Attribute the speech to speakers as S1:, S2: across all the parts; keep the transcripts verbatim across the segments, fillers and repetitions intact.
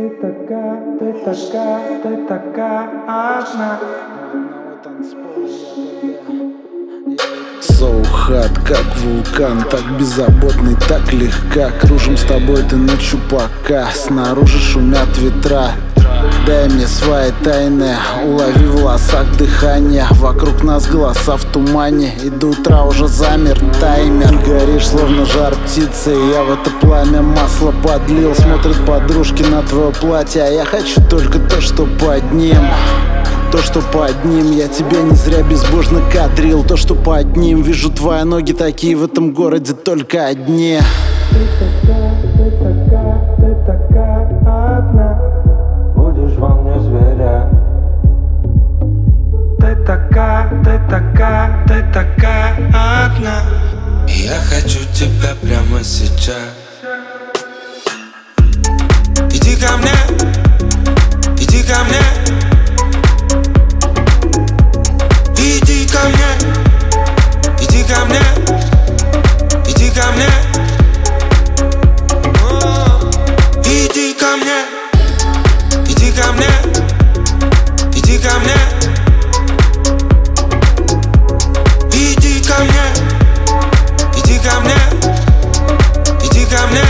S1: Ты такая, ты такая, ты такая одна.
S2: So hot, как вулкан, так беззаботный, так легка. Кружим с тобой ты ночью пока снаружи шумят ветра. Дай мне свои тайны, улови в волосах дыхание. Вокруг нас голоса в тумане, и до утра уже замер таймер. Горишь словно жар птицы, я в это пламя масло подлил. Смотрят подружки на твое платье, а я хочу только то, что под ним. То, что под ним, я тебя не зря безбожно кадрил. То, что под ним, вижу твои ноги такие в этом городе только одни.
S1: Ты такая, ты такая, ты такая одна. Будешь во мне зверя. Ты такая, ты такая, ты такая одна.
S3: Я хочу тебя прямо сейчас. Иди ко мне, иди ко мне. Иди ко мне, иди ко мне, иди ко мне. Иди ко мне, иди ко мне, иди ко мне. Иди ко мне, иди ко мне, иди ко мне.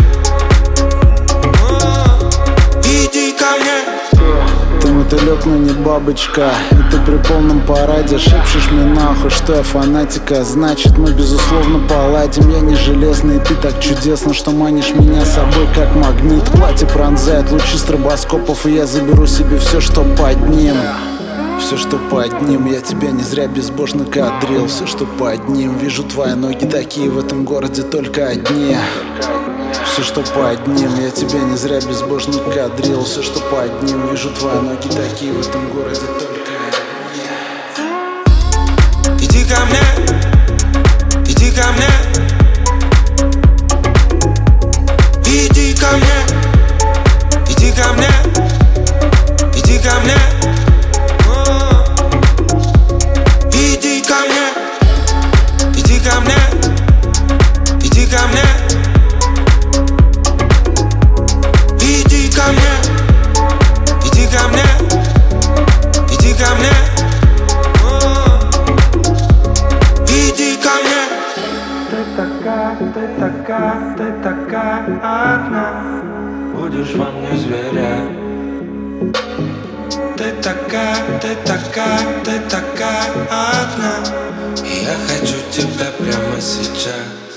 S3: Иди ко мне.
S2: Ты мотылек, но не бабочка, и ты при полном параде шепчешь мне нахуй, что я фанатика. Значит, мы безусловно поладим. Я не железный, и ты так чудесно, что манишь меня с собой как магнит. Платье пронзает лучи стробоскопов, и я заберу себе все, что под ним. Все, что под ним, я тебя не зря безбожно кадрил. Все, что под ним, вижу твои ноги такие в этом городе только одни. Все, что под ним, я тебя не зря безбожно кадрил. Все, что под ним, вижу твои ноги такие в этом городе только одни.
S3: Иди ко мне, иди ко мне. Иди ко мне, иди ко мне, иди ко мне. Иди ко мне, иди ко мне, иди ко мне. Иди ко мне, иди ко мне, иди ко мне. Иди ко мне.
S1: Ты такая, ты такая, ты такая одна. Будешь во мне зверя. Ты такая, ты такая, ты такая одна.
S3: Я хочу тебя прямо сейчас.